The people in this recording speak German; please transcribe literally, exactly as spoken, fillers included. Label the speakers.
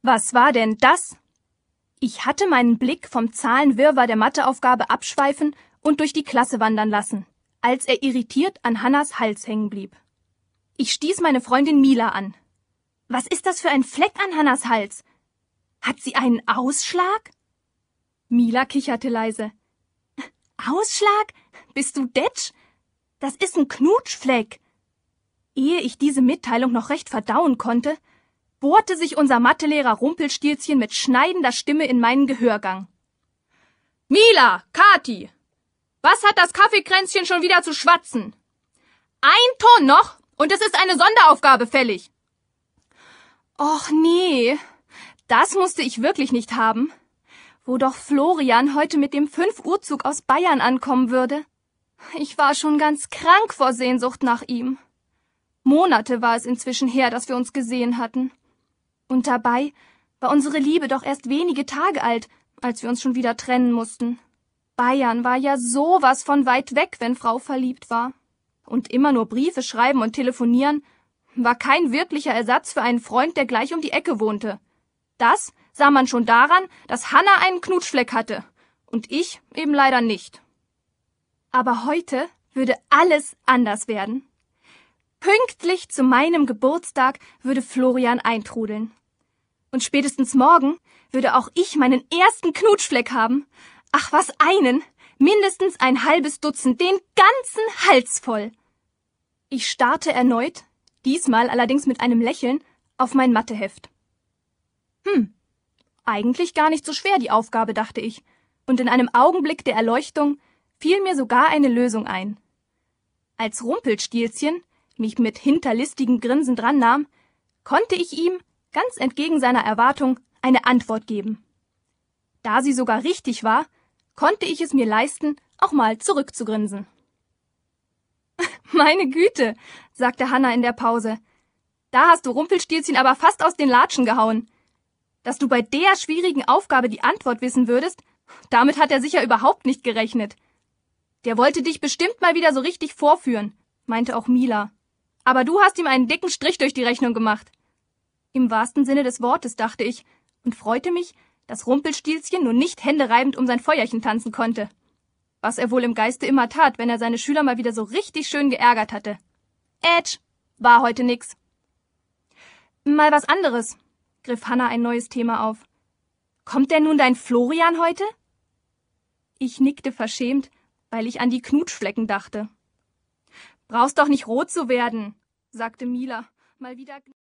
Speaker 1: Was war denn das? Ich hatte meinen Blick vom Zahlenwirrwarr der Matheaufgabe abschweifen und durch die Klasse wandern lassen, als er irritiert an Hannas Hals hängen blieb. Ich stieß meine Freundin Mila an. Was ist das für ein Fleck an Hannas Hals? Hat sie einen Ausschlag? Mila kicherte leise. Ausschlag? Bist du detsch? Das ist ein Knutschfleck. Ehe ich diese Mitteilung noch recht verdauen konnte, bohrte sich unser Mathelehrer Rumpelstilzchen mit schneidender Stimme in meinen Gehörgang. Mila, Kathi, was hat das Kaffeekränzchen schon wieder zu schwatzen? Ein Ton noch und es ist eine Sonderaufgabe fällig. Och nee, das musste ich wirklich nicht haben. Wo doch Florian heute mit dem fünf Uhr Zug aus Bayern ankommen würde. Ich war schon ganz krank vor Sehnsucht nach ihm. Monate war es inzwischen her, dass wir uns gesehen hatten. Und dabei war unsere Liebe doch erst wenige Tage alt, als wir uns schon wieder trennen mussten. Bayern war ja sowas von weit weg, wenn Frau verliebt war. Und immer nur Briefe schreiben und telefonieren war kein wirklicher Ersatz für einen Freund, der gleich um die Ecke wohnte. Das sah man schon daran, dass Hanna einen Knutschfleck hatte und ich eben leider nicht. Aber heute würde alles anders werden. Pünktlich zu meinem Geburtstag würde Florian eintrudeln. Und spätestens morgen würde auch ich meinen ersten Knutschfleck haben. Ach, was einen, mindestens ein halbes Dutzend, den ganzen Hals voll. Ich starrte erneut, diesmal allerdings mit einem Lächeln, auf mein Matheheft. Hm, eigentlich gar nicht so schwer die Aufgabe, dachte ich, und in einem Augenblick der Erleuchtung fiel mir sogar eine Lösung ein. Als Rumpelstilzchen mich mit hinterlistigem Grinsen drannahm, konnte ich ihm, ganz entgegen seiner Erwartung, eine Antwort geben. Da sie sogar richtig war, konnte ich es mir leisten, auch mal zurückzugrinsen. »Meine Güte«, sagte Hanna in der Pause, »da hast du Rumpelstilzchen aber fast aus den Latschen gehauen. Dass du bei der schwierigen Aufgabe die Antwort wissen würdest, damit hat er sicher überhaupt nicht gerechnet. Der wollte dich bestimmt mal wieder so richtig vorführen«, meinte auch Mila. »Aber du hast ihm einen dicken Strich durch die Rechnung gemacht.« Im wahrsten Sinne des Wortes, dachte ich, und freute mich, dass Rumpelstilzchen nun nicht händereibend um sein Feuerchen tanzen konnte. Was er wohl im Geiste immer tat, wenn er seine Schüler mal wieder so richtig schön geärgert hatte. Ätsch, war heute nix. »Mal was anderes«, griff Hanna ein neues Thema auf. »Kommt denn nun dein Florian heute?« Ich nickte verschämt, weil ich an die Knutschflecken dachte. »Brauchst doch nicht rot zu werden«, sagte Mila, mal wieder